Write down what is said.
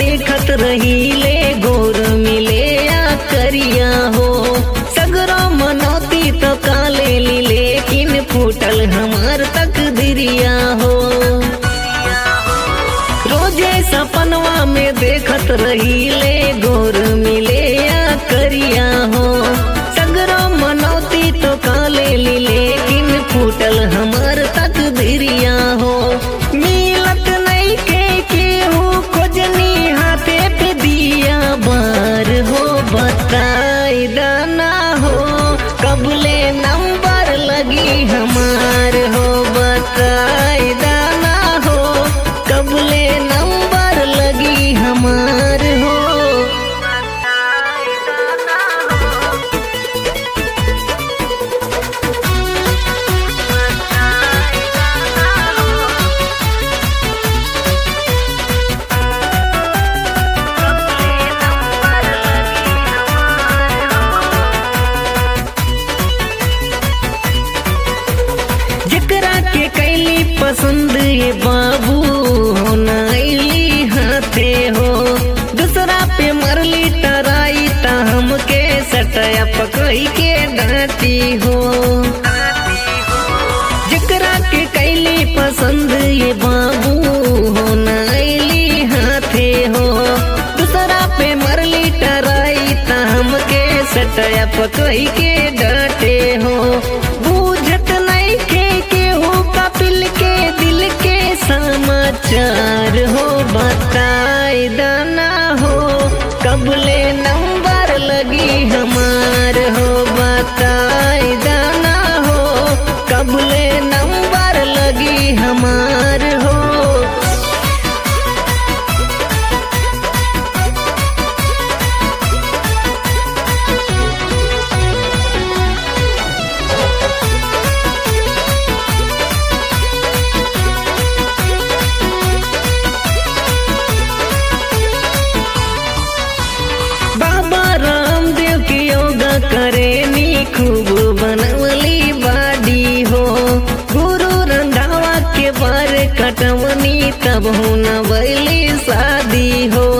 देखत रही ले गोर मिले या करिया हो। सगरो मनौती तो काले ली लेकिन फूटल हमार तकदीरिया हो। रोजे सपनवा में देखत रही ले गोर मिले या करिया हो। सगरो मनौती तो काले ली लेकिन फूटल हमार तकदीरिया हो। मिलत नहीं के केहू खोजनी हाथे पे दिया बार हो। बताई दाना हो कबले नंबर लगी हमार हो। बताई दाना हो कबले नंबर लगी हमार हो। जकरा के कैली पसंद ये बाबू होना ऐली हाथे हो। दूसरा पे मरली तराई ता हमके सटया पकड़ी के डांटी हो। जकरा के कैली पसंद ये बाबू होना ऐली हाथे हो। दूसरा पे मरली तराई ता हमके सटया पकड़ी के डांटे हो। बूझत नहीं के केहू कपिल के दिल के समाचार हो। बताई दाना हो कबले नंबर लगी हमार हो। बताई दाना हो कबले नंबर लगी हमार हो। बाबा रामदेव की योगा करेनी खूब बनवली बाडी हो। गुरु रंधावा के बार कटवनी तब हो न बैली शादी हो।